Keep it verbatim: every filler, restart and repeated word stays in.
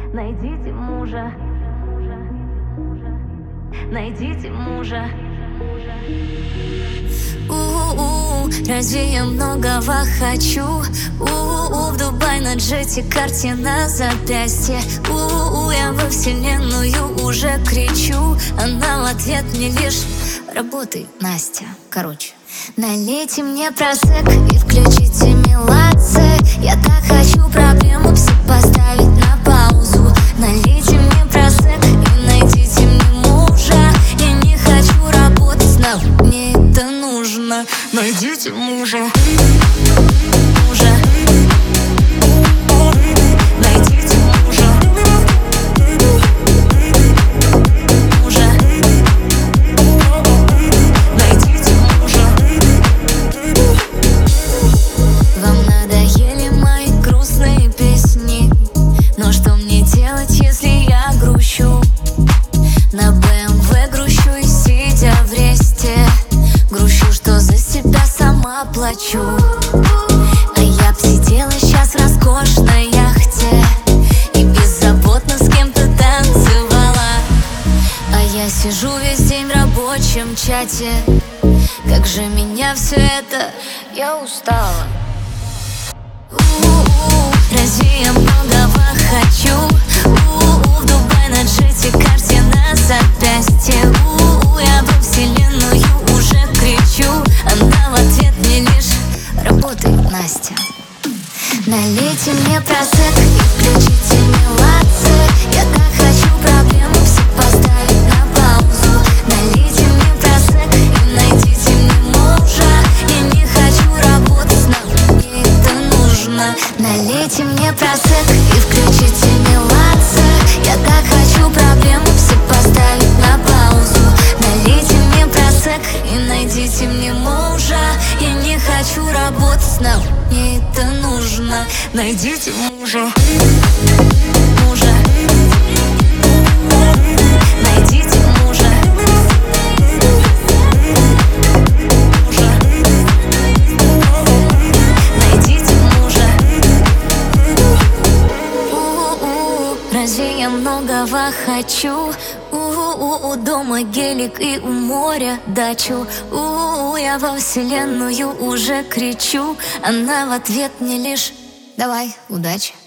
Найдите мужа, найдите мужа. У-у-у, разве я многого хочу? У-у-у, в Дубай на джете, карте на запястье. У-у-у, я во вселенную уже кричу. Она в ответ мне лишь: работай, Настя. Короче, налейте мне просек и включите меладзе. Я так хочу проблему все поставить на паузу. Налейте мне просек и найдите мне мужа. Я не хочу работать, но мне это нужно. Найдите мужа. Мужа. Найдите мужа. Мужа. Найдите мужа. Вам надоели мои грустные песни, но что мне делать, если я грущу? На бэ эм вэ грущу и сидя в ресте. Грущу, что за себя сама плачу. А я б сидела сейчас в роскошной яхте и беззаботно с кем-то танцевала. А я сижу весь день в рабочем чате. Как же меня все это, я устала. У-у-у, разве я многого хочу? У-у-у, в Дубай на джете, карте на запястье. У-у-у, я во вселенную уже кричу. Она в ответ мне лишь: работай, Настя. Налейте мне просек и включите меладзе. Я так хочу проблему все поставить на паузу. Налейте мне просек и найдите мне мужа. Я не хочу работать, но мне это нужно. Налейте мне просек и включите меладзе. Я так хочу проблему все поставить на паузу. Налейте мне просек и найдите мне мужа. Я не хочу работать, но мне это нужно. Найдите мужа. Мужа. Найдите мужа. Мужа. Найдите мужа. У-у-у, разве я многого хочу? У-у-у, у дома гелик и у моря дачу. У-у-у, я во вселенную уже кричу. Она в ответ мне лишь: давай, удачи.